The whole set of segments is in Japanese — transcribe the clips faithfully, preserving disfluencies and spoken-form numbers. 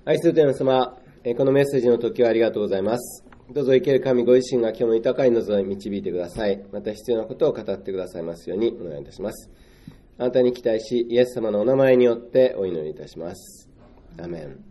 愛する天の様、このメッセージの時はありがとうございます。どうぞ生ける神ご自身が今日の豊かに望み導いてください。また必要なことを語ってくださいますようにお願いいたします。あなたに期待し、イエス様のお名前によってお祈りいたします。アメン。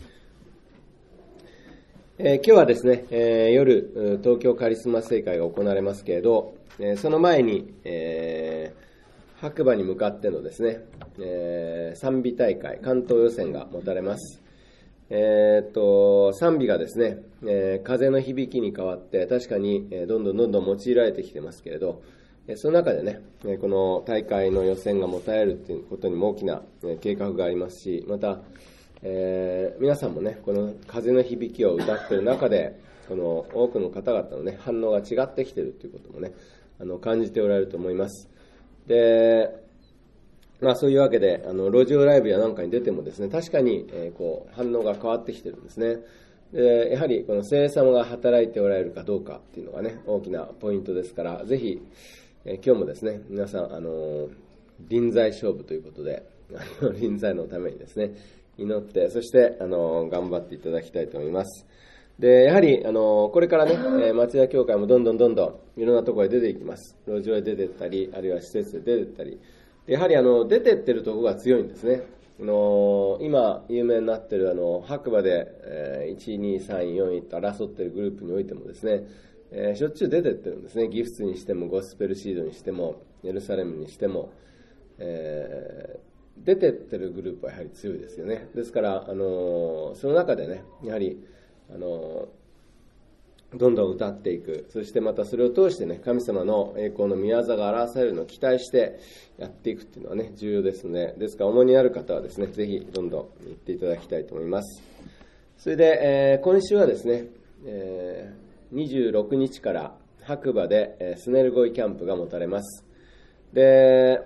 えー、今日はですね、えー、夜東京カリスマ聖会が行われますけれど、えー、その前に、えー、白馬に向かってのですね、えー、賛美大会関東予選が持たれます。えー、っと賛美がですね、えー、風の響きに変わって確かに、えー、どんどんどんどん用いられてきてますけれど、えー、その中でね、えー、この大会の予選が持たれるということにも大きな、えー、計画がありますし、また、えー、皆さんもねこの風の響きを歌っている中でこの多くの方々のね反応が違ってきているということもねあの感じておられると思います。でまあ、そういうわけであの路上ライブやなんかに出てもですね確かに、えー、こう反応が変わってきてるんですね。でやはりこの聖霊様が働いておられるかどうかっていうのがね大きなポイントですから、ぜひ、えー、今日もですね皆さんあの臨在勝負ということであの臨在のためにですね祈ってそしてあの頑張っていただきたいと思います。でやはりあのこれからね、えー、町田教会もどんどんどんどんいろんなところへ出ていきます。路上へ出ていったりあるいは施設で出ていったり、やはりあの出てってるところが強いんですね。あの今有名になっているあの白馬で、えー、いち、に、さん、よんいと争っているグループにおいてもですね、えー、しょっちゅう出てってるんですね。ギフスにしてもゴスペルシードにしてもエルサレムにしても、えー、出てってるグループはやはり強いですよね。ですからあのその中でねやはりあのどんどん歌っていく、そしてまたそれを通してね神様の栄光の御業が表されるのを期待してやっていくっていうのはね重要ですので、ですから重荷になる方はですねぜひどんどん行っていただきたいと思います。それで、えー、今週はですね、えー、にじゅうろくにちから白馬で、えー、スネルゴイキャンプが持たれます。で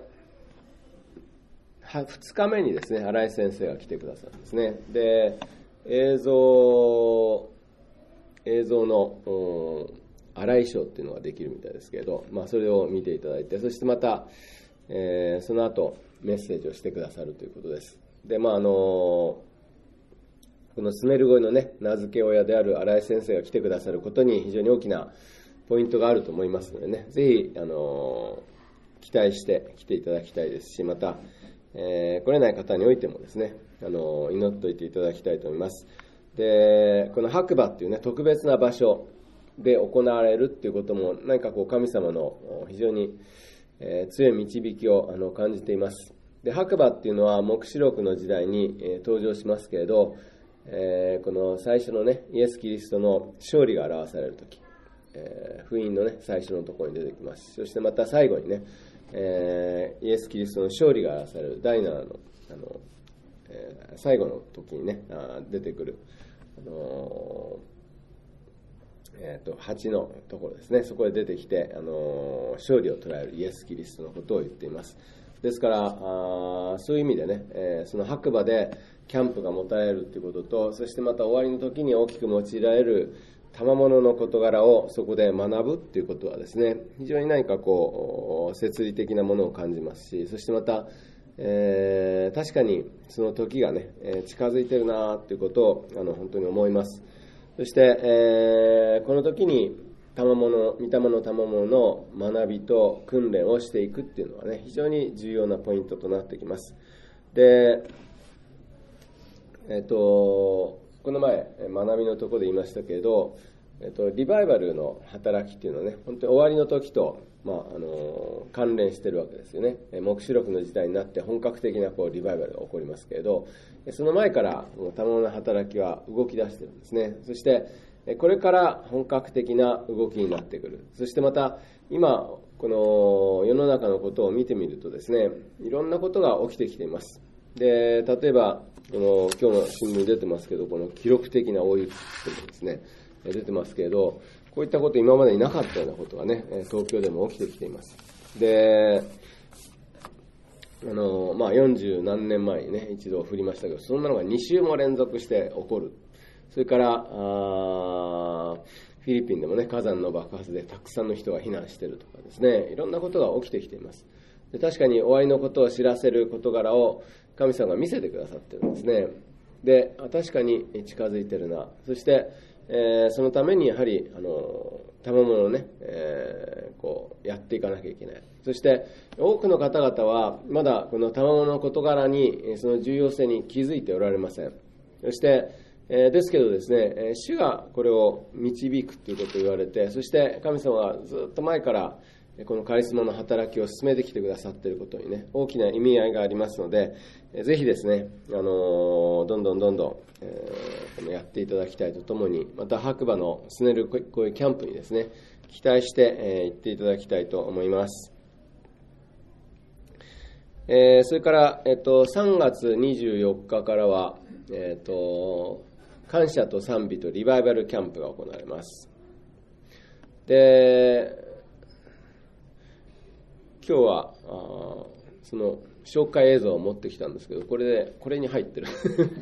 ふつかめにですね新井先生が来てくださるんですね。で映像映像の新井賞っていうのができるみたいですけれど、まあ、それを見ていただいて、そしてまた、えー、その後メッセージをしてくださるということです。で、まああのこのスネルゴイのね名付け親である新井先生が来てくださることに非常に大きなポイントがあると思いますのでね、ぜひ、あの期待して来ていただきたいですし、また、えー、来れない方においてもですね、あの祈っておいていただきたいと思います。でこの白馬っていうね特別な場所で行われるっていうことも何かこう神様の非常に、えー、強い導きをあの感じています。で白馬っていうのは黙示録の時代に、えー、登場しますけれど、えー、この最初のねイエス・キリストの勝利が表されるとき、えー、福音のね最初のところに出てきます。そしてまた最後にね、えー、イエス・キリストの勝利が表されるだいななのあのえー、最後の時にねあ出てくる、あのーえー、とはちのところですね。そこへ出てきて、あのー、勝利を捉えるイエス・キリストのことを言っています。ですからあそういう意味でね、えー、その白馬でキャンプが持たれるということと、そしてまた終わりの時に大きく用いられる賜物の事柄をそこで学ぶということはですね非常に何かこう摂理的なものを感じますし、そしてまたえー、確かにその時がね、えー、近づいているなということをあの本当に思います。そして、えー、この時に賜物、御霊の賜物の学びと訓練をしていくっていうのはね非常に重要なポイントとなってきます。で、えっとこの前学びのところで言いましたけれど、えっと、リバイバルの働きっていうのはね本当に終わりの時とまあ、あの関連しているわけですよね。黙示録の時代になって本格的なこうリバイバルが起こりますけれど、その前から賜物の働きは動き出しているんですね。そしてこれから本格的な動きになってくる。そしてまた今この世の中のことを見てみるとですねいろんなことが起きてきています。で例えばこの今日の新聞に出てますけど、この記録的な大雪とですね出てますけれど、こういったこと今までになかったようなことがね東京でも起きてきています。であの、まあ、よんじゅうなんねんまえにね一度降りましたけど、そんなのがに週も連続して起こる。それからあフィリピンでもね火山の爆発でたくさんの人が避難しているとかですね、いろんなことが起きてきています。で確かに終わりのことを知らせる事柄を神様が見せてくださっているんですね。 で、確かに近づいてるな。そして、えー、そのためにやはり、あの、賜物をね、えー、こう、やっていかなきゃいけない。そして、多くの方々は、まだこの賜物の事柄に、その重要性に気づいておられません。そして、えー、ですけどですね、主がこれを導くということを言われて、そして神様はずっと前から、このカリスマの働きを進めてきてくださっていることにね、大きな意味合いがありますので、ぜひですね、あのー、どんどんどんどん、えー、やっていただきたいとともに、また白馬のスネルこういうキャンプにですね、期待して、えー、行っていただきたいと思います。えー、それから、えっと、さんがつにじゅうよっかからは、えっと、感謝と賛美とリバイバルキャンプが行われます。で、今日はあその紹介映像を持ってきたんですけど、これでこれに入ってる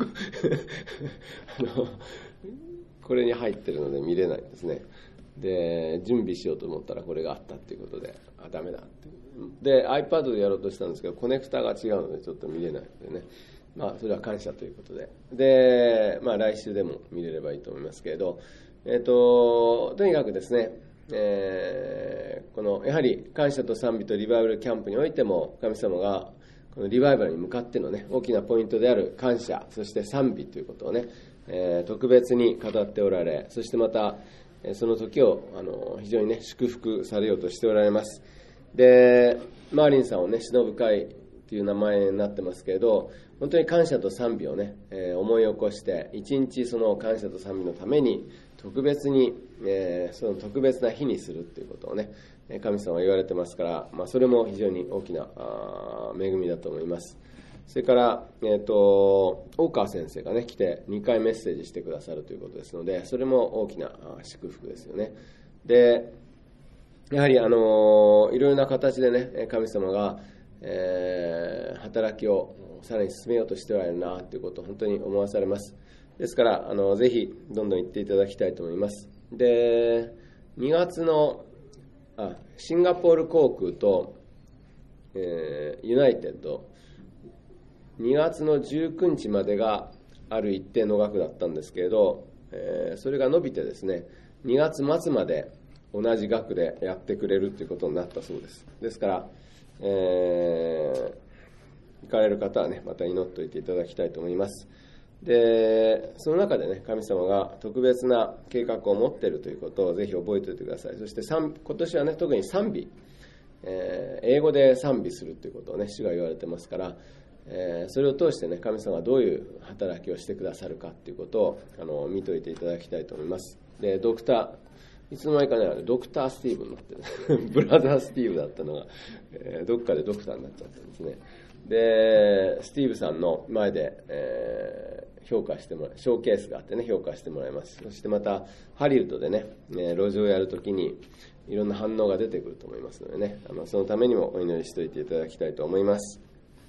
あのこれに入ってるので見れないんですね。で、準備しようと思ったらこれがあったっていうことで、あ、ダメだってで iPad でやろうとしたんですけど、コネクタが違うのでちょっと見れないのでね、まあそれは感謝ということで、で、まあ来週でも見れればいいと思いますけれど、えっととにかくですね、えー、このやはり感謝と賛美とリバイバルキャンプにおいても、神様がこのリバイバルに向かってのね、大きなポイントである感謝、そして賛美ということをね、えー、特別に語っておられ、そしてまたその時をあの非常にね祝福されようとしておられます。で、マーリンさんをね、忍ぶ会という名前になってますけれど、本当に感謝と賛美をね、えー、思い起こして、一日その感謝と賛美のために特別に、えー、その特別な日にするということをね、神様は言われてますから、まあ、それも非常に大きなあ恵みだと思います。それから、えーと、大川先生がね、来てにかいメッセージしてくださるということですので、それも大きな祝福ですよね。で、やはり、あのー、いろいろな形でね、神様が、えー、働きをさらに進めようとしておられるなということを本当に思わされます。ですから、あのぜひどんどん行っていただきたいと思います。で、にがつのあシンガポール航空と、えー、ユナイテッド、にがつのじゅうくにちまでがある一定の額だったんですけれど、えー、それが伸びてですね、にがつまつまで同じ額でやってくれるということになったそうです。ですから、えー、行かれる方はね、また祈っておいていただきたいと思います。で、その中でね、神様が特別な計画を持っているということをぜひ覚えておいてください。そして今年はね、特に賛美、えー、英語で賛美するということをね、主が言われてますから、えー、それを通してね、神様がどういう働きをしてくださるかということをあの見といていただきたいと思います。で、ドクターいつの間にかね、ドクタースティーブになってるブラザースティーブだったのが、えー、どっかでドクターになっちゃったんですね。で、スティーブさんの前で、えー、評価してもらう、ショーケースがあってね、評価してもらいます。そしてまた、ハリウッドでね、ね路上をやるときに、いろんな反応が出てくると思いますのでね、あのそのためにもお祈りしておいていただきたいと思います。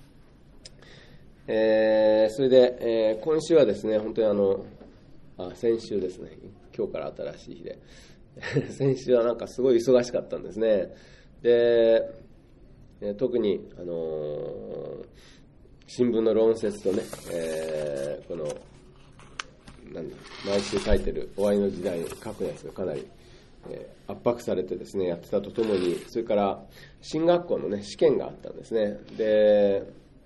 えー、それで、えー、今週はですね、本当にあの、あ、先週ですね、今日から新しい日で、先週はなんかすごい忙しかったんですね。で、特に、あのー、新聞の論説とね、えー、このなんだ毎週書いてる終わりの時代に書くやつがかなり、えー、圧迫されてですねやってたとともに、それから進学校のね試験があったんですね。で、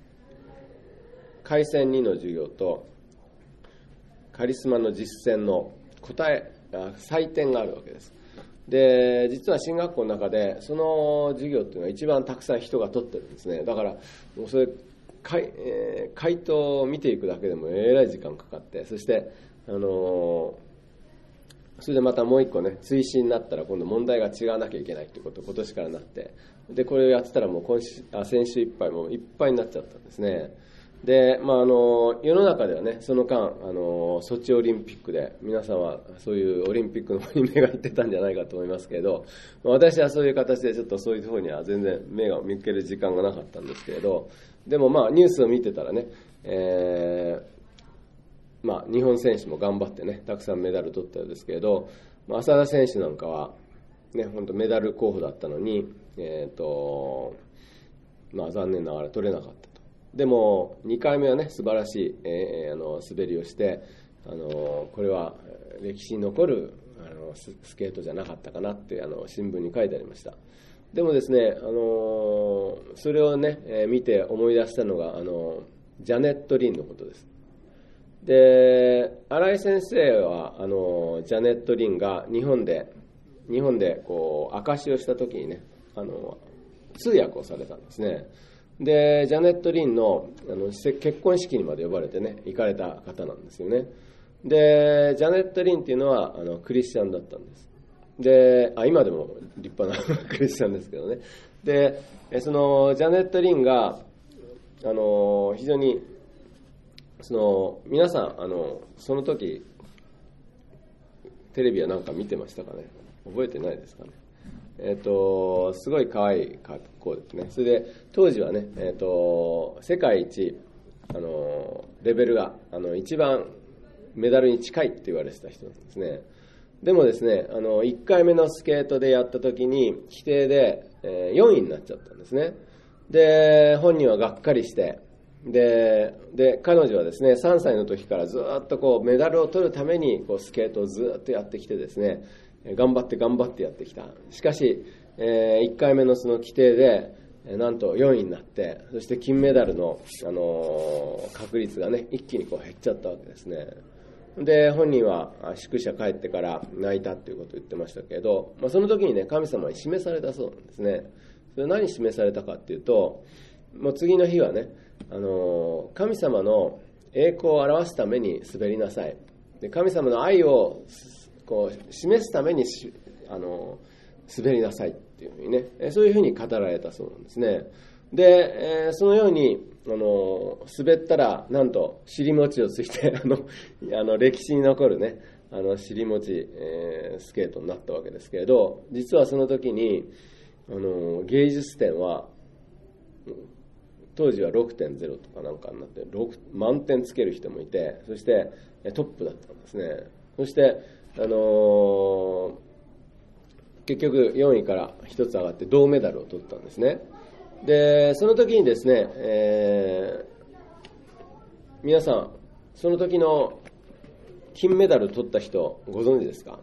開戦にの授業とカリスマの実践の答え採点があるわけです。で、実は進学校の中でその授業っていうのは一番たくさん人が取ってるんですね。だからもうそれ回、えー、回答を見ていくだけでもえらい時間かかって、そしてあのー、それでまたもう一個ね追試になったら今度問題が違わなきゃいけないということを今年からなって、でこれをやってたらもう今週あ先週いっぱいもういっぱいになっちゃったんですね。で、まあ、あの世の中ではねその間あのソチオリンピックで皆さんはそういうオリンピックの方に目がいってたんじゃないかと思いますけれど、私はそういう形でちょっとそういう方には全然目が向ける時間がなかったんですけれど、でもまあニュースを見てたらね、えーまあ、日本選手も頑張ってねたくさんメダル取ったようですけれど、まあ、浅田選手なんかはね本当メダル候補だったのに、えーとまあ、残念ながら取れなかったと。 でもにかいめはね素晴らしい、えー、あの滑りをして、あのこれは歴史に残るあの ス, スケートじゃなかったかなってあの新聞に書いてありました。でもですね、あのそれをね、えー、見て思い出したのがあのジャネット・リンのことです。で、新井先生はあのジャネット・リンが日本で日本でこう証しをした時にね、あの通訳をされたんですね。で、ジャネット・リンの、あの結婚式にまで呼ばれてね行かれた方なんですよね。で、ジャネット・リンっていうのはあのクリスチャンだったんです。で、あ今でも立派なクリスチャンですけどね。で、そのジャネット・リンがあの非常にその皆さんあのその時テレビはなんか見てましたかね。覚えてないですかね。えっとすごい可愛い格好ですね。それで当時はね、えっと世界一あのレベルがあの一番メダルに近いって言われてた人なんですね。でもですね、あのいっかいめのスケートでやった時に規定で、えー、よんいになっちゃったんですね。で、本人はがっかりして、で、で彼女はですねさんさいの時からずっとこうメダルを取るためにこうスケートをずっとやってきてですね、頑張って頑張ってやってきた。しかし、えー、いっかいめのその規定で、えー、なんとよんいになって、そして金メダルの、あのー、確率がね、一気にこう減っちゃったわけですね。で、本人は宿舎帰ってから泣いたっていうことを言ってましたけど、まあ、その時にね、神様に示されたそうなんですね。それ何示されたかっていうと、もう次の日はね、あのー、神様の栄光を表すために滑りなさい。で、神様の愛をこう示すためにしあの滑りなさいっていうふうにね、そういうふうに語られたそうなんですね。で、えー、そのようにあの滑ったらなんと尻餅をついてあのあの歴史に残るねあの尻餅、えー、スケートになったわけですけれど、実はその時にあの芸術点は当時は ろくてんゼロ とかなんかになってろく満点つける人もいて、そしてトップだったんですね。そしてあのー、結局よんいからひとつ上がって銅メダルを取ったんですね。で、その時にですね、えー、皆さんその時の金メダル取った人ご存知ですか？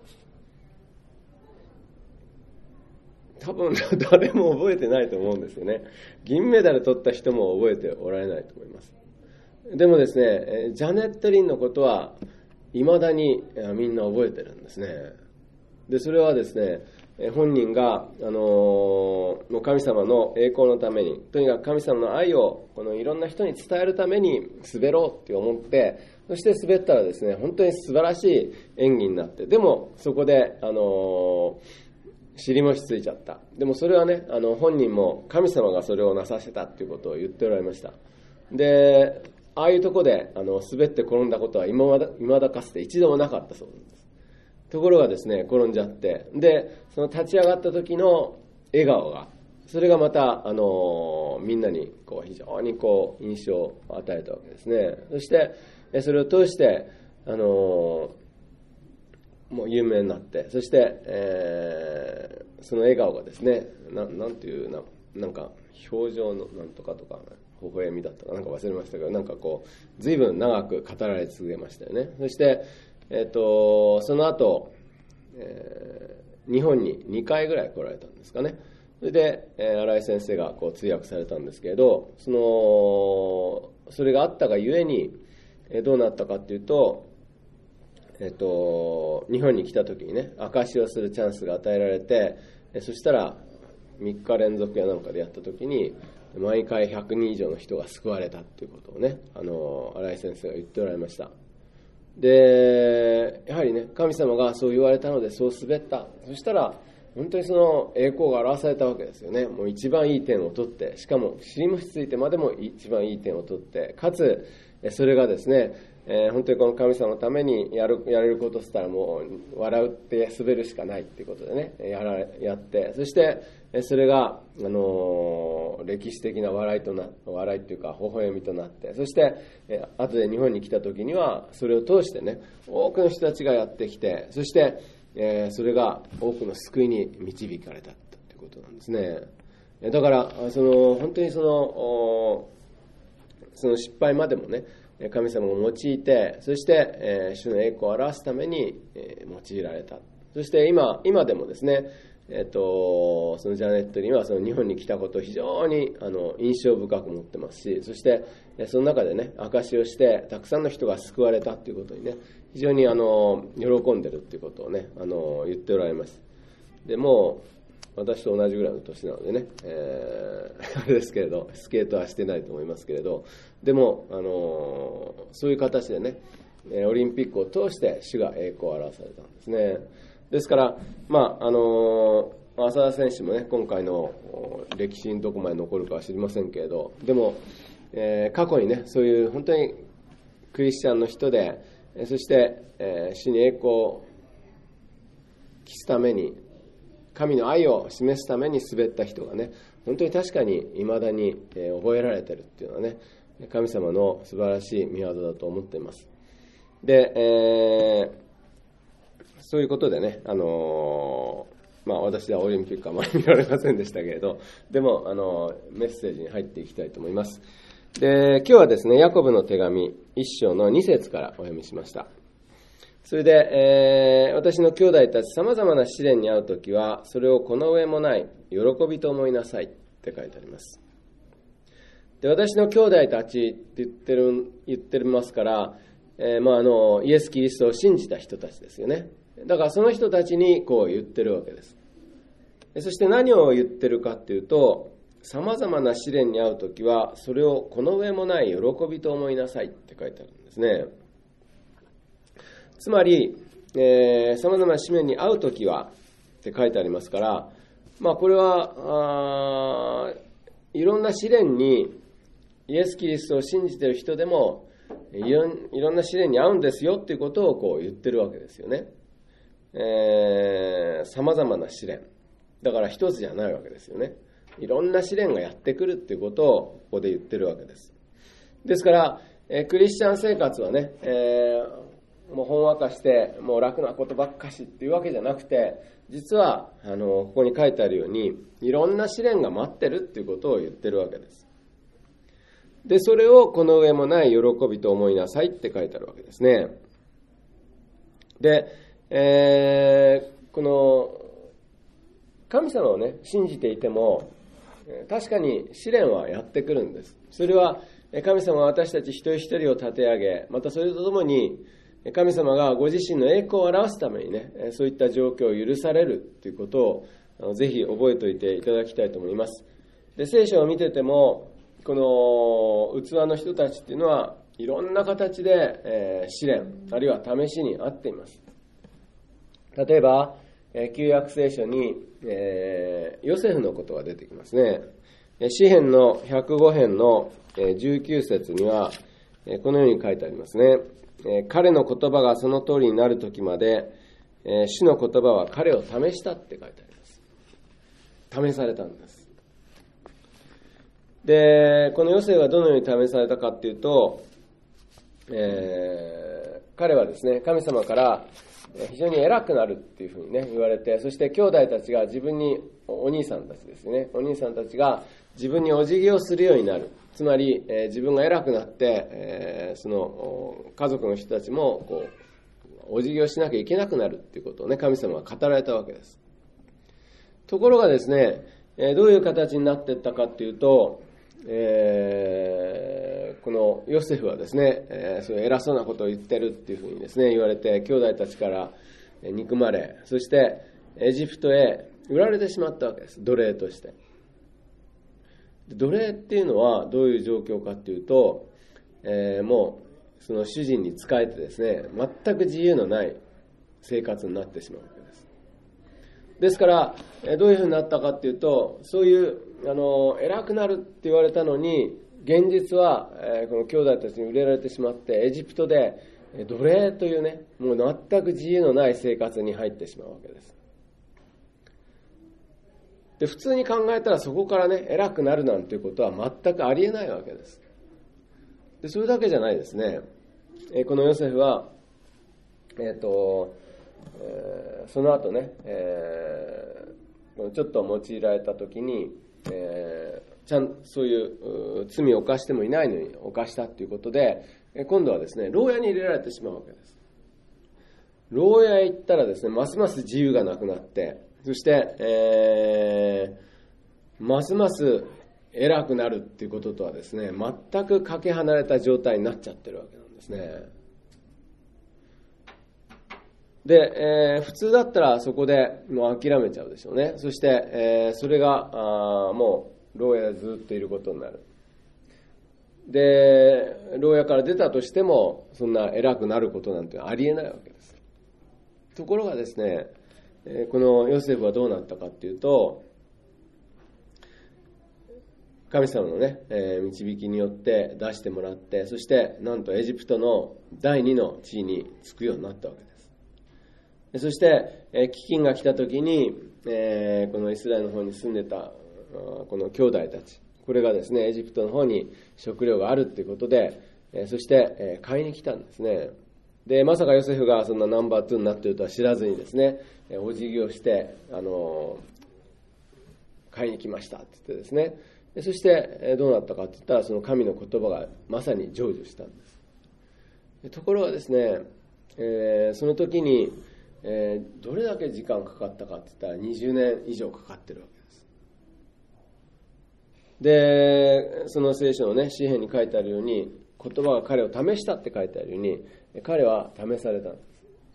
多分誰も覚えてないと思うんですよね。銀メダル取った人も覚えておられないと思います。でもですね、ジャネット・リンのことは未だにみんな覚えてるんですね。で、それはですね、本人が、あのー、神様の栄光のために、とにかく神様の愛をこのいろんな人に伝えるために滑ろうって思って、そして滑ったらですね、本当に素晴らしい演技になって、でもそこで、あのー尻餅ついちゃった。でもそれはね、あの本人も神様がそれをなさせたっていうことを言っておられました。で、ああいうとこであの滑って転んだことは今まだ、未だかつて一度もなかったそうなんです。ところがですね、転んじゃって、で、その立ち上がった時の笑顔が、それがまた、あのみんなにこう非常にこう印象を与えたわけですね。そしてそれを通して、あのもう有名になって、そして、えー、その笑顔がですね、ななんていうな、なんか表情のなんとかとか、微笑みだったかなんか忘れましたけど、なんかこう随分長く語られ続けましたよね。そして、えー、とその後、えー、日本ににかいぐらい来られたんですかね。それで、えー、新井先生がこう通訳されたんですけれど、そのそれがあったがゆえに、えー、どうなったかっていうと、えっと、日本に来た時にね、証しをするチャンスが与えられて、そしたらみっか連続やなんかでやった時に毎回ひゃくにん以上の人が救われたっていうことをね、あの新井先生が言っておられました。で、やはりね、神様がそう言われたのでそう滑った。そしたら本当にその栄光が表されたわけですよね。もう一番いい点を取って、しかも尻餅ついてまでも一番いい点を取って、かつそれがですね、えー、本当にこの神様のためにやる、やれることをしたらもう笑うって滑るしかないっていうことでね、やらやって、そしてそれが、あのー、歴史的な笑いとな、笑いっていうか微笑みとなって、そして、えー、後で日本に来た時にはそれを通してね、多くの人たちがやってきて、そして、えー、それが多くの救いに導かれたということなんですね。だからその本当にそのその失敗までもね、神様が用いて、そして、えー、主の栄光を表すために、えー、用いられた。そして今、今でもですね、えっと、そのジャネットリンはその日本に来たことを非常にあの印象深く持ってますし、そしてその中でね、証しをしてたくさんの人が救われたということにね、非常にあの喜んでるということをね、あの言っておられます。でもう私と同じぐらいの年なのでね、えー、あれですけれど、スケートはしてないと思いますけれど、でもあのそういう形でね、オリンピックを通して主が栄光を表されたんですね。ですから、まああの浅田選手もね、今回の歴史にどこまで残るかは知りませんけれど、でも、えー、過去にね、そういう本当にクリスチャンの人で、そして、えー、主に栄光を期すために、神の愛を示すために滑った人がね、本当に確かに未だに、えー、覚えられているっていうのはね、神様の素晴らしい御業だと思っています。で、えーそういうことでね、あのーまあ、私はオリンピックはあまり見られませんでしたけれど、でも、あのー、メッセージに入っていきたいと思います。で、今日はですね、ヤコブの手紙一章の二節からお読みしました。それで、えー、私の兄弟たち、さまざまな試練に遭うときは、それをこの上もない喜びと思いなさいって書いてあります。で、私の兄弟たちって言ってる、言ってますから、えーまあ、あのイエス・キリストを信じた人たちですよね。だからその人たちにこう言ってるわけです。そして何を言ってるかっていうと、さまざまな試練に遭うときはそれをこの上もない喜びと思いなさいって書いてあるんですね。つまり、えー、さまざまな試練に遭うときはって書いてありますから、まあ、これはあいろんな試練にイエス・キリストを信じている人でもいろん、いろんな試練に遭うんですよっていうことをこう言ってるわけですよね。えー、様々な試練。だから一つじゃないわけですよね。いろんな試練がやってくるっていうことをここで言ってるわけです。ですから、えー、クリスチャン生活はね、えー、もうほんわかしてもう楽なことばっかしっていうわけじゃなくて、実はあのここに書いてあるようにいろんな試練が待ってるっていうことを言ってるわけです。で、それをこの上もない喜びと思いなさいって書いてあるわけですね。で、えー、この神様をね信じていても確かに試練はやってくるんです。それは神様が私たち一人一人を立て上げ、またそれとともに神様がご自身の栄光を表すためにね、そういった状況を許されるということをぜひ覚えておいていただきたいと思います。で、聖書を見ててもこの器の人たちっていうのはいろんな形で、えー、試練あるいは試しにあっています。例えば、えー、旧約聖書に、えー、ヨセフのことが出てきますね。詩編のひゃくご編のじゅうきゅう節にはこのように書いてありますね。彼の言葉がその通りになるときまで主の言葉は彼を試したって書いてあります。試されたんです。で、このヨセフはどのように試されたかっていうと、えー、彼はですね、神様から非常に偉くなるっていうふうにね言われて、そして兄弟たちが自分に、お兄さんたちですね、お兄さんたちが自分にお辞儀をするようになる。つまり、えー、自分が偉くなって、えー、その家族の人たちもこうお辞儀をしなきゃいけなくなるっていうことをね、神様が語られたわけです。ところがですね、えー、どういう形になっていったかっていうと、えー、このヨセフはですね、えー、そういう偉そうなことを言ってるっていうふうにですね言われて、兄弟たちから憎まれ、そしてエジプトへ売られてしまったわけです。奴隷として。奴隷っていうのはどういう状況かっていうと、えー、もうその主人に仕えてですね、全く自由のない生活になってしまうわけです。ですからどういうふうになったかっていうと、そういうあの偉くなるって言われたのに、現実は、えー、この兄弟たちに売れられてしまって、エジプトで奴隷というね、もう全く自由のない生活に入ってしまうわけです。で、普通に考えたらそこからね偉くなるなんていうことは全くありえないわけです。で、それだけじゃないですね。えー、このヨセフはえっと、えー、その後ね、えー、ちょっと用いられた時に、えー、 ちゃんそういう罪を犯してもいないのに犯したということで、今度はですね、牢屋に入れられてしまうわけです。牢屋へ行ったらですね、ますます自由がなくなって、そして、えー、ますます偉くなるっていうこととはですね、全くかけ離れた状態になっちゃってるわけなんですね。で、えー、普通だったらそこでもう諦めちゃうでしょうね。そして、えー、それがあもう牢屋でずっといることになる。で、牢屋から出たとしてもそんな偉くなることなんてありえないわけです。ところがですね、えー、このヨセフはどうなったかっていうと、神様のね、えー、導きによって出してもらって、そしてなんとエジプトの第二の地位につくようになったわけです。でそして、えー、飢饉が来た時に、えー、このイスラエルの方に住んでたこの兄弟たち、これがですねエジプトの方に食料があるということで、えー、そして、えー、買いに来たんですね。でまさかヨセフがそんなナンバーツーになっているとは知らずにですね、えー、お辞儀をして、あのー、買いに来ましたって言ってですね、そしてどうなったかって言ったら、その神の言葉がまさに成就したんです。ところがですね、えー、その時に、えー、どれだけ時間かかったかって言ったらにじゅうねん以上かかってるわけです。でその聖書のね詩篇に書いてあるように、言葉が彼を試したって書いてあるように、彼は試されたんです。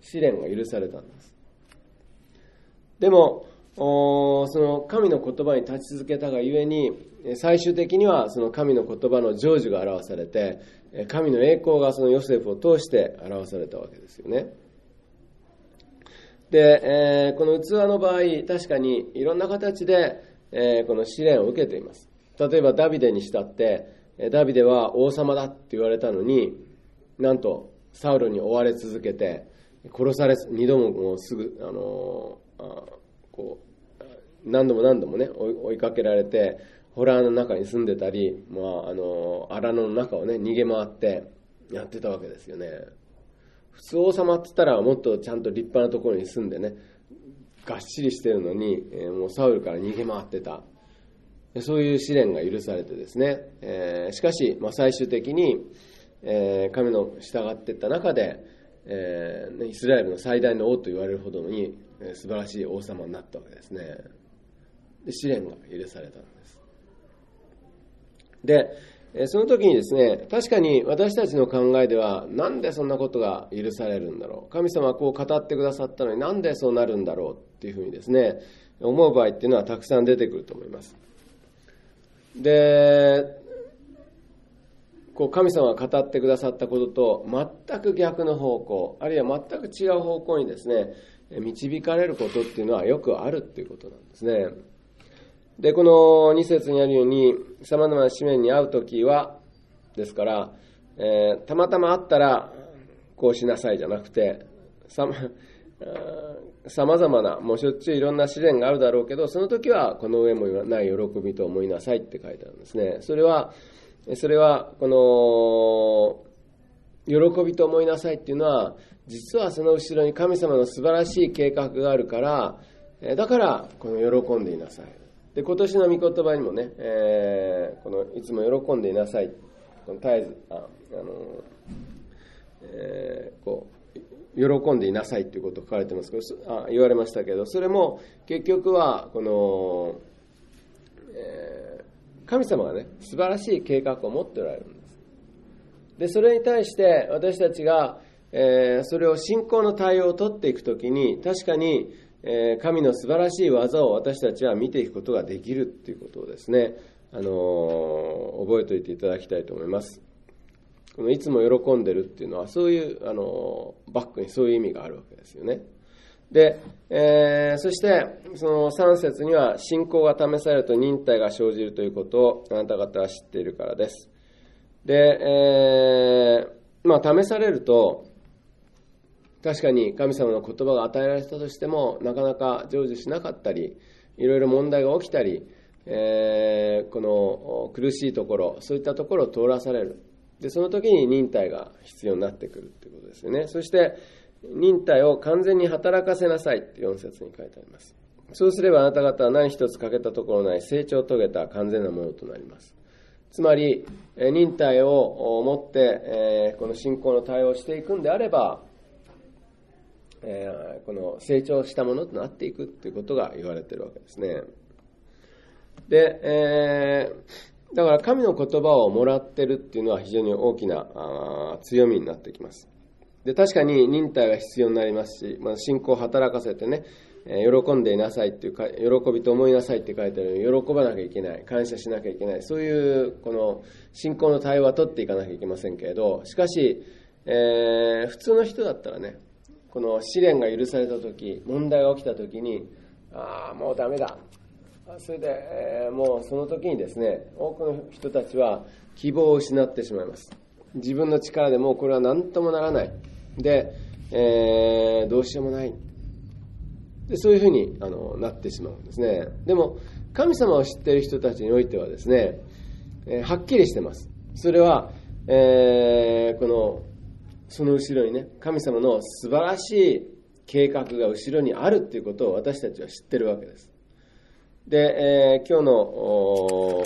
試練が許されたんです。でもその神の言葉に立ち続けたがゆえに、最終的にはその神の言葉の成就が表されて、神の栄光がそのヨセフを通して表されたわけですよね。で、えー、この器の場合、確かにいろんな形で、えー、この試練を受けています。例えばダビデにしたって、ダビデは王様だって言われたのに、なんとサウルに追われ続けて殺され、二度ももうすぐあのあこう何度も何度もね追いかけられて、洞穴の中に住んでたり、まあ、あの荒野の中をね逃げ回ってやってたわけですよね。普通王様って言ったらもっとちゃんと立派なところに住んでね、がっしりしてるのに、えー、もうサウルから逃げ回ってた。そういう試練が許されてですね、えー、しかし、まあ、最終的に、えー、神の従っていった中で、えー、イスラエルの最大の王と言われるほどに、えー、素晴らしい王様になったわけですね。で試練が許されたんです。で、その時にですね、確かに私たちの考えでは、なんでそんなことが許されるんだろう、神様はこう語ってくださったのになんでそうなるんだろうっていうふうにですね、思う場合っていうのはたくさん出てくると思います。で、こう神様が語ってくださったことと全く逆の方向、あるいは全く違う方向にですね、導かれることっていうのはよくあるっていうことなんですね。で、このに節にあるように、様々な試練に遭うときは、ですから、えー、たまたま会ったら、こうしなさいじゃなくて、さま、様々な、もうしょっちゅういろんな試練があるだろうけど、その時は、この上もない喜びと思いなさいって書いてあるんですね。それは、それは、この、喜びと思いなさいっていうのは、実はその後ろに神様の素晴らしい計画があるから、だから、この喜んでいなさい。で今年の御言葉にもね、えー、このいつも喜んでいなさい、この絶えずああの、えー、こう喜んでいなさいということが書かれてますけど、あ言われましたけど、それも結局はこの、えー、神様がね素晴らしい計画を持っておられるんです。でそれに対して私たちが、えー、それを信仰の対応を取っていくときに、確かに神の素晴らしい技を私たちは見ていくことができるということをですね、あのー、覚えておいていただきたいと思います。このいつも喜んでるっていうのは、そういう、あのー、バックにそういう意味があるわけですよね。で、えー、そしてそのさん節には、信仰が試されると忍耐が生じるということをあなた方は知っているからです。で、えー、まあ試されると、確かに神様の言葉が与えられたとしてもなかなか成就しなかったり、いろいろ問題が起きたり、えー、この苦しいところ、そういったところを通らされる。でその時に忍耐が必要になってくるということですよね。そして忍耐を完全に働かせなさいってよん節に書いてあります。 そうすればあなた方は何一つ欠けたところない成長を遂げた完全なものとなります。つまり、忍耐を持って、この信仰の対応をしていくんであれば、この成長したものとなっていくということが言われているわけですね。で、えー、だから神の言葉をもらっているっていうのは非常に大きな強みになってきます。で、確かに忍耐が必要になりますし、まあ、信仰を働かせてね、喜んでいなさいっていうか、喜びと思いなさいって書いてあるように、喜ばなきゃいけない、感謝しなきゃいけない、そういうこの信仰の対応は取っていかなきゃいけませんけれど、しかし、えー、普通の人だったらね、この試練が許されたとき、問題が起きたときに、ああ、もうダメだ。それで、えー、もうその時にですね、多くの人たちは希望を失ってしまいます。自分の力でもうこれは何ともならない。で、えー、どうしようもない。でそういうふうにあのなってしまうんですね。でも神様を知っている人たちにおいてはですね、えー、はっきりしてます。それは、えー、このその後ろにね、神様の素晴らしい計画が後ろにあるということを私たちは知っているわけです。で、えー、今日の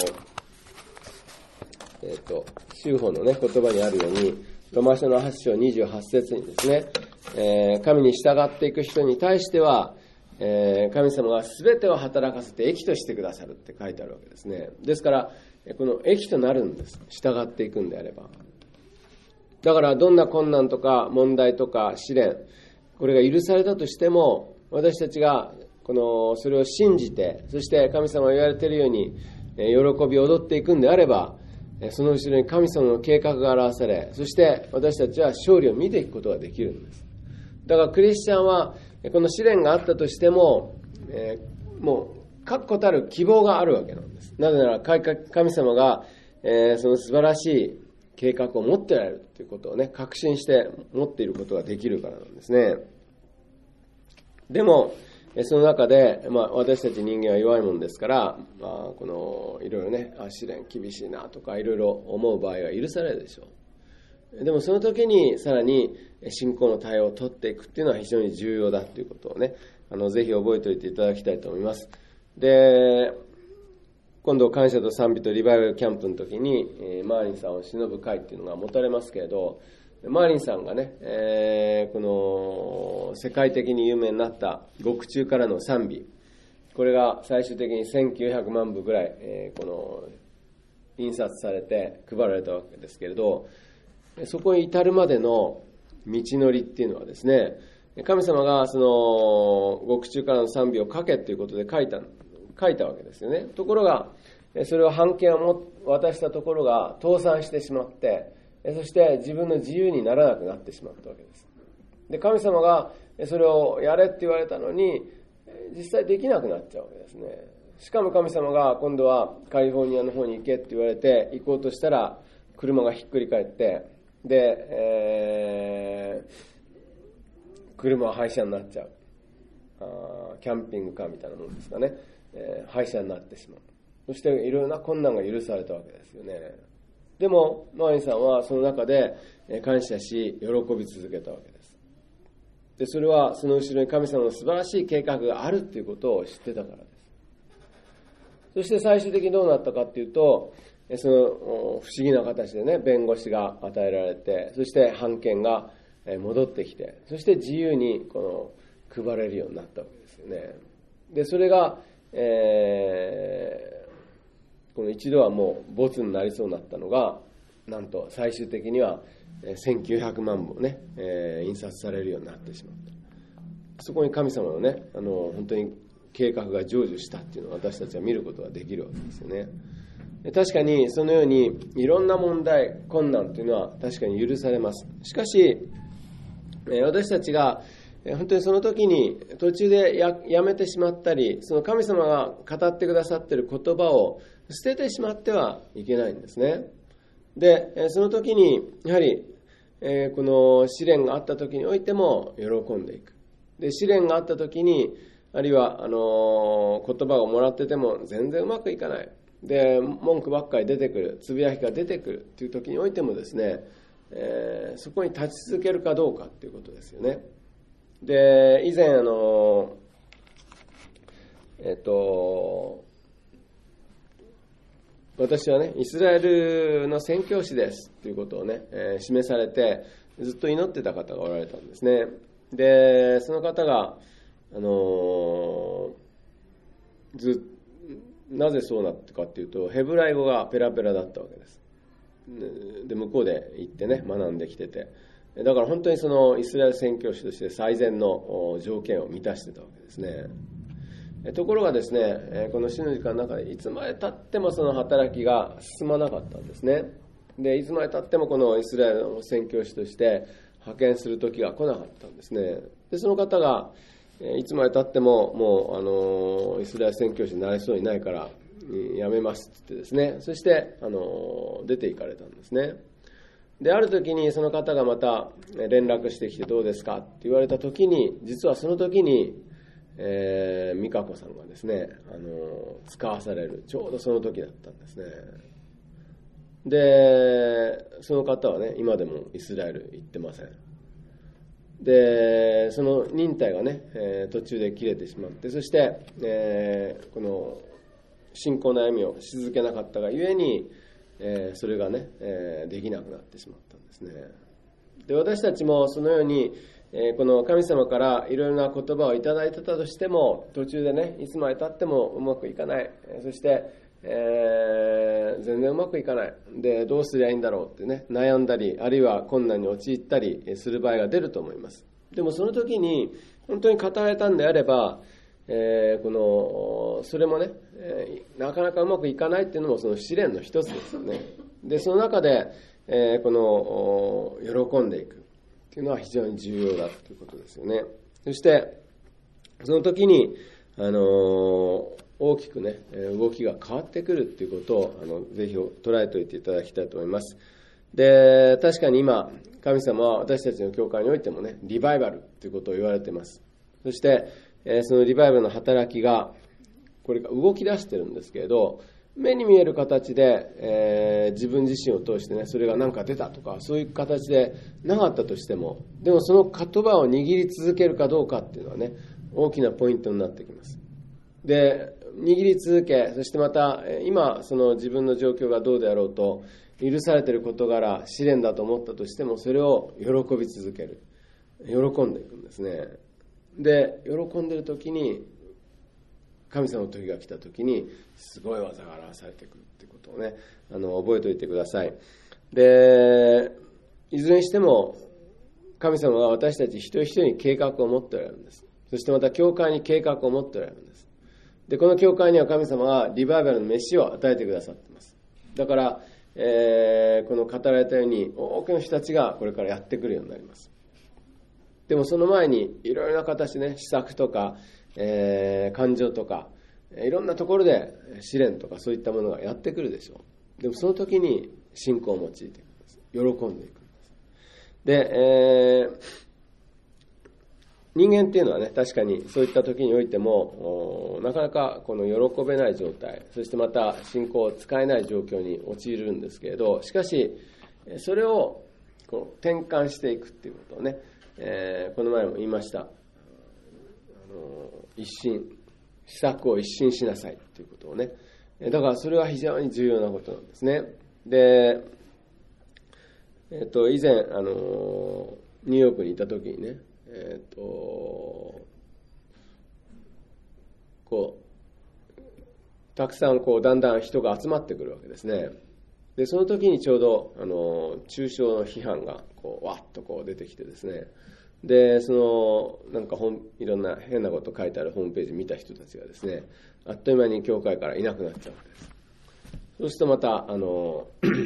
えっ、ー、と修法のね言葉にあるように、ロマ書のはち章にじゅうはち節にですね、えー、神に従っていく人に対しては、えー、神様が全てを働かせて益としてくださるって書いてあるわけですね。ですからこの益となるんです。従っていくんであれば。だからどんな困難とか問題とか試練、これが許されたとしても、私たちがこのそれを信じて、そして神様が言われているように喜び踊っていくんであれば、その後ろに神様の計画が表され、そして私たちは勝利を見ていくことができるんです。だからクリスチャンはこの試練があったとしても、えー、もう確固たる希望があるわけなんです。なぜなら神様が、えー、その素晴らしい計画を持っておられるということをね、確信して持っていることができるからなんですね。でもその中で、まあ、私たち人間は弱いもんですから、まあ、このいろいろね、試練厳しいなとかいろいろ思う場合は許されるでしょう。でもその時にさらに信仰の対応を取っていくっていうのは非常に重要だということをね、あのぜひ覚えておいていただきたいと思います。で、今度感謝と賛美とリバイバルキャンプの時に、えー、マーリンさんを偲ぶ会っていうのが持たれますけれど、マーリンさんがね、えー、この世界的に有名になった獄中からの賛美、これが最終的にせんきゅうひゃくまんぶぐらい、えー、この印刷されて配られたわけですけれど、そこに至るまでの道のりっていうのはですね、神様がその獄中からの賛美を書けということで書いた書いたわけですよね。ところがそれを版権を渡したところが倒産してしまって、そして自分の自由にならなくなってしまったわけです。で、神様がそれをやれって言われたのに実際できなくなっちゃうわけですね。しかも神様が今度はカリフォルニアの方に行けって言われて行こうとしたら車がひっくり返って、で、えー、車は廃車になっちゃう。あキャンピングカーみたいなものですかね、えー、廃車になってしまう。そしていろんな困難が許されたわけですよね。でもマーリンさんはその中で感謝し喜び続けたわけです。でそれはその後ろに神様の素晴らしい計画があるということを知ってたからです。そして最終的にどうなったかというと、その不思議な形でね、弁護士が与えられて、そして版権が戻ってきて、そして自由にこの配れるようになったわけですよね。でそれが、えー、この一度はもう没になりそうになったのが、なんと最終的にはせんきゅうひゃくまんぶね、えー、印刷されるようになってしまった。そこに神様のね、あの本当に計画が成就したっていうのを私たちは見ることができるわけですよね。確かにそのようにいろんな問題、困難というのは確かに許されます。しかし私たちが本当にその時に途中で や, やめてしまったり、その神様が語ってくださっている言葉を捨ててしまってはいけないんですね。でその時にやはりこの試練があった時においても喜んでいく。で試練があった時に、あるいはあの言葉をもらってても全然うまくいかない、で文句ばっかり出てくる、つぶやきが出てくるという時においてもですね、えー、そこに立ち続けるかどうかということですよね。で以前あのえっと、私はね、イスラエルの宣教師ですということをね、えー、示されて、ずっと祈ってた方がおられたんですね。で、その方が、あのー、ずなぜそうなったかっていうと、ヘブライ語がペラペラだったわけです。で、向こうで行ってね、学んできてて、だから本当にそのイスラエル宣教師として最善の条件を満たしてたわけですね。ところがですね、この死の時間の中でいつまで経ってもその働きが進まなかったんですね。で、いつまで経ってもこのイスラエルの宣教師として派遣する時が来なかったんですね。で、その方がいつまで経ってももうあのイスラエル宣教師になれそうにないからやめますって言ってですね、そしてあの出て行かれたんですね。で、ある時にその方がまた連絡してきてどうですかって言われた時に、実はその時にえー、美香子さんがですね、あの使わされるちょうどその時だったんですね。で、その方はね、今でもイスラエル行ってません。で、その忍耐がね、えー、途中で切れてしまって、そして、えー、この信仰の歩みをし続けなかったがゆえに、えー、それがね、えー、できなくなってしまったんですね。で、私たちもそのようにこの神様からいろいろな言葉をいただいてたとしても、途中でね、いつまで経ってもうまくいかない。そして、えー、全然うまくいかない。で、どうすりゃいいんだろうってね、悩んだり、あるいは困難に陥ったりする場合が出ると思います。でもその時に、本当に語られたんであれば、えー、この、それもね、えー、なかなかうまくいかないっていうのもその試練の一つですよね。で、その中で、えー、この、喜んでいく。というのは非常に重要だということですよね。そしてその時にあの大きくね動きが変わってくるということをあのぜひ捉えておいていただきたいと思います。で、確かに今神様は私たちの教会においてもね、リバイバルということを言われています。そしてそのリバイバルの働きがこれが動き出してるんですけれど、目に見える形で、えー、自分自身を通してね、それが何か出たとかそういう形でなかったとしても、でもその言葉を握り続けるかどうかっていうのはね、大きなポイントになってきます。で、握り続け、そしてまた今その自分の状況がどうであろうと、許されている事柄試練だと思ったとしても、それを喜び続ける、喜んでいくんですね。で、喜んでいる時に神様の時が来た時にすごい技が表されてくるっていうことをね、あの覚えておいてください。で、いずれにしても神様は私たち一人一人に計画を持っておられるんです。そしてまた教会に計画を持っておられるんです。で、この教会には神様はリバイバルの飯を与えてくださっています。だから、えー、この語られたように多くの人たちがこれからやってくるようになります。でもその前にいろいろな形でね、施策とかえー、感情とかいろんなところで試練とかそういったものがやってくるでしょう。でもその時に信仰を用いていくんです。喜んでいくんです。で、えー、人間っていうのはね、確かにそういった時においてもなかなかこの喜べない状態、そしてまた信仰を使えない状況に陥るんですけれど、しかしそれをこう転換していくっていうことをね、えー、この前も言いました。一新、施策を一新しなさいということをね。だからそれは非常に重要なことなんですね。で、えっと、以前、あの、ニューヨークにいた時にね、えっと、こう、たくさんこう、だんだん人が集まってくるわけですね。で、その時にちょうど、あの、中傷の批判が、こう、わっとこう出てきてですね、で、その、なんか本、いろんな変なこと書いてあるホームページ見た人たちがですね、あっという間に教会からいなくなっちゃうわけです。そうするとまた、あの、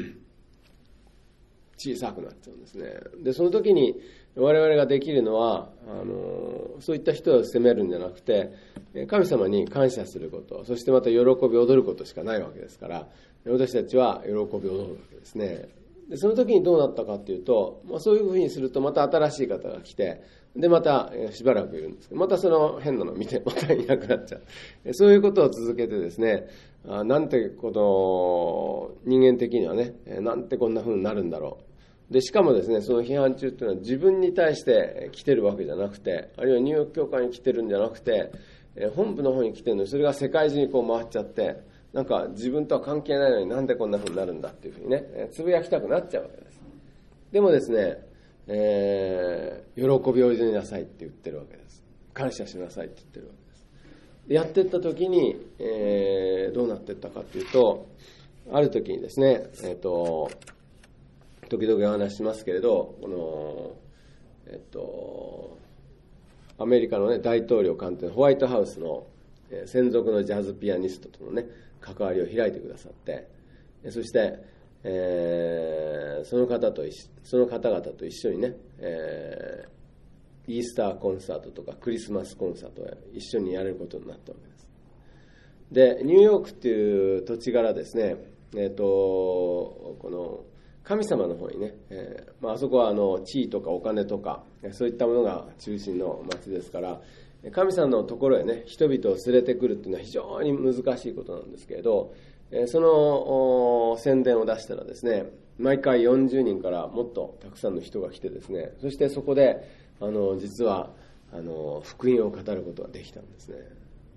小さくなっちゃうんですね。で、その時に我々ができるのは、あの、そういった人を責めるんじゃなくて、神様に感謝すること、そしてまた喜び踊ることしかないわけですから、私たちは喜び踊るわけですね。で、その時にどうなったかっていうと、まあ、そういうふうにするとまた新しい方が来て、でまたしばらくいるんですけど、またその変なのを見てまたいなくなっちゃう。そういうことを続けてですね、あなんてこの人間的にはね、なんてこんなふうになるんだろう。でしかもですね、その批判中っていうのは自分に対して来てるわけじゃなくて、あるいはニューヨーク教会に来てるんじゃなくて、 えー、本部の方に来てるのにそれが世界中にこう回っちゃって、なんか自分とは関係ないのになんでこんな風になるんだっていうふうにね、えー、つぶやきたくなっちゃうわけです。でもですね、えー、喜びを祈りなさいって言ってるわけです。感謝しなさいって言ってるわけです。でやっていった時に、えー、どうなっていったかというと、ある時にですね、えっと、時々お話しますけれど、この、えっと、アメリカのね、大統領官邸のホワイトハウスの、えー、専属のジャズピアニストとのね、関わりを開いてくださって、そして、えー、その方とその方々と一緒にね、えー、イースターコンサートとかクリスマスコンサートを一緒にやれることになったわけです。で、ニューヨークっていう土地柄ですね、えーと、この神様の方にね、えーまあ、あそこはあの地位とかお金とかそういったものが中心の町ですから、神様のところへね、人々を連れてくるっていうのは非常に難しいことなんですけれど、その宣伝を出したらですね、毎回よんじゅうにんからもっとたくさんの人が来てですね、そしてそこであの実はあの福音を語ることができたんですね。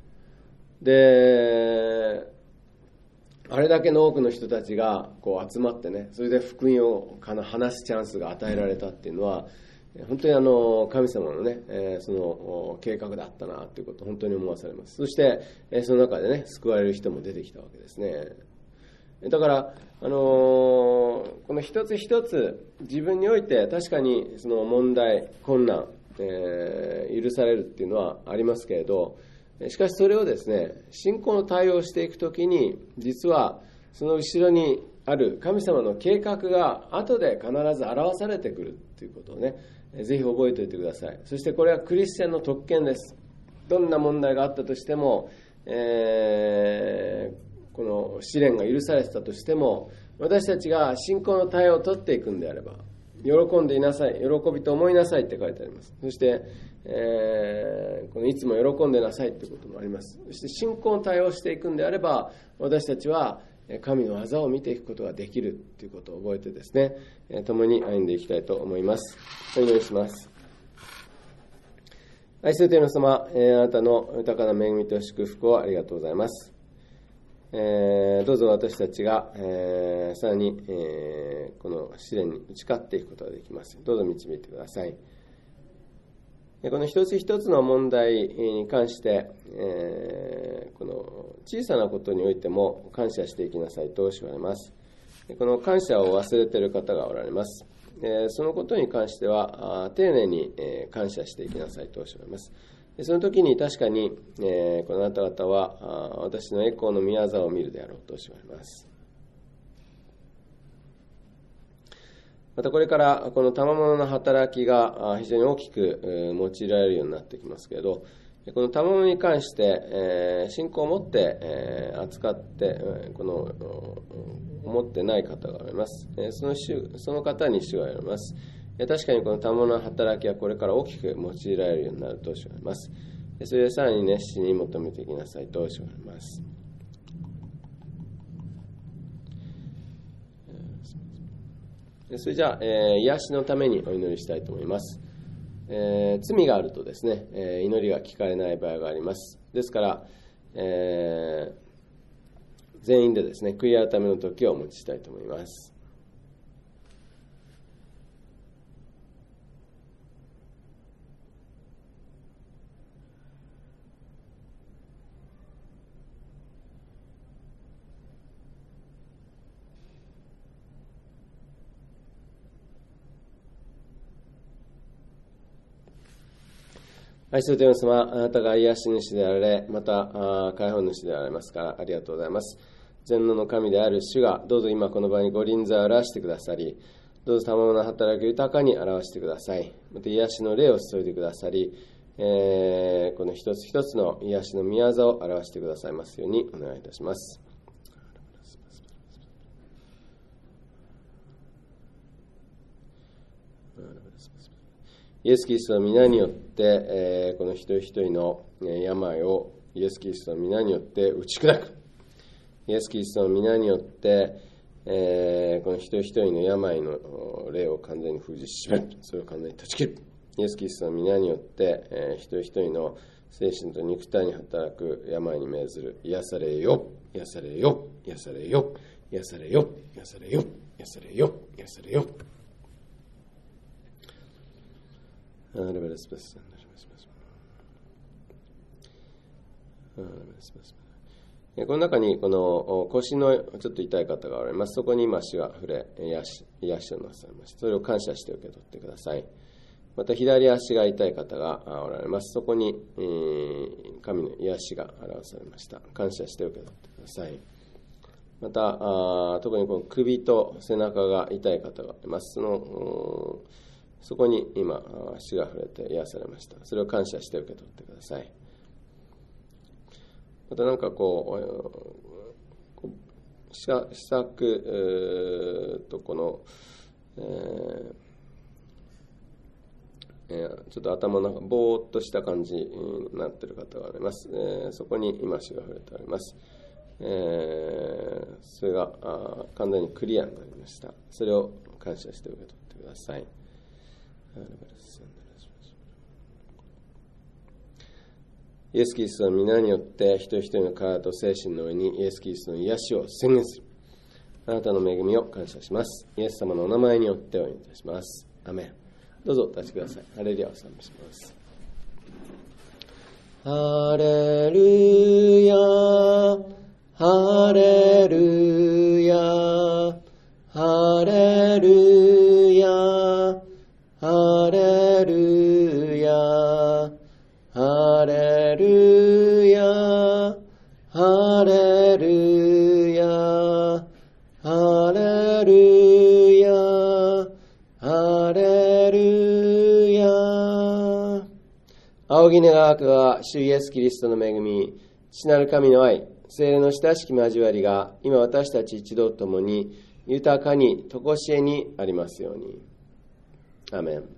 で、あれだけの多くの人たちがこう集まってね、それで福音を話すチャンスが与えられたっていうのは、本当にあの神様のね、えー、その計画だったなということを本当に思わされます。そして、えー、その中でね、救われる人も出てきたわけですね。だから、あのー、この一つ一つ自分において確かにその問題、困難、えー、許されるっていうのはありますけれど、しかしそれをですね、信仰の対応をしていくときに、実はその後ろにある神様の計画が後で必ず表されてくるということをね、ぜひ覚えておいてください。そしてこれはクリスチャンの特権です。どんな問題があったとしても、えー、この試練が許されてたとしても、私たちが信仰の対応を取っていくんであれば、喜んでいなさい、喜びと思いなさいって書いてあります。そして、えー、このいつも喜んでなさいってこともあります。そして信仰の対応をしていくんであれば、私たちは神の技を見ていくことができるということを覚えてですね、共に歩んでいきたいと思います。お祈りします。愛する天の様、あなたの豊かな恵みと祝福をありがとうございます。えー、どうぞ私たちが、えー、さらに、えー、この試練に打ち勝っていくことができます。どうぞ導いてください。この一つ一つの問題に関して、えー、この小さなことにおいても感謝していきなさいと教わります。この感謝を忘れている方がおられます。そのことに関しては丁寧に感謝していきなさいと教わります。その時に確かにこのあなた方は私の栄光の御業を見るであろうと教わります。またこれからこの賜物の働きが非常に大きく用いられるようになってきますけれど、この賜物に関して信仰を持って扱ってこの思ってない方がおられます。その主その方に主がおられます。確かにこの賜物の働きはこれから大きく用いられるようになるとおっしゃいます。それでさらに熱心に求めていきなさいとおっしゃいます。それじゃあ、えー、癒しのためにお祈りしたいと思います。えー、罪があるとですね、えー、祈りが聞かれない場合があります。ですから、えー、全員でですね、悔い改めの時をお持ちしたいと思います。愛する天の様、あなたが癒し主であられ、また解放主であられますからありがとうございます。全能の神である主がどうぞ今この場にご臨在を表してくださり、どうぞ賜物の働きを豊かに表してください。また癒しの霊を注いでくださり、えー、この一つ一つの癒しの御業を表してくださいますようにお願いいたします。イエス・キリストの皆によって、えー、この一人一人の病をイエス・キリストの皆によって打ち砕く。イエス・キリストの皆によって、えー、この一人一人の病の霊を完全に封じしめる。それを完全に断ち切る。 イエス・キリストの皆によって、えー、一人一人の精神と肉体に働く病に命ずる。癒されよ、癒されよ、癒されよ、癒されよ、癒されよ、癒されよ、癒されよ。アーレベレスペス。この中にこの腰のちょっと痛い方がおられます。そこに今主が触れ癒し、癒しをなさいました。それを感謝して受け取ってください。また左足が痛い方がおられます。そこに神の癒しが表されました。感謝して受け取ってください。また特にこの首と背中が痛い方がいます。そのそこに今主が触れて癒されました。それを感謝して受け取ってください。またなんかこう試作とこの、えーえー、ちょっと頭の中ぼーっとした感じになっている方があります。えー、そこに今主が触れております。えー、それが完全にクリアになりました。それを感謝して受け取ってください。イエス・キリストの皆によって一人一人の体と精神の上にイエス・キリストの癒しを宣言する。あなたの恵みを感謝します。イエス様のお名前によってお祈りいたします。アメン。どうぞお立ちください。ハレルヤを賛美します。ハレルヤ、ハレルヤ、ハレルヤ、ハレルヤ、ハレルヤ、ハレルヤ、ハレルヤ、ハレルヤ。仰ぎ願わくは主イエスキリストの恵み、父なる神の愛、聖霊の親しき交わりが今私たち一同ともに豊かに常しえにありますように。アメン。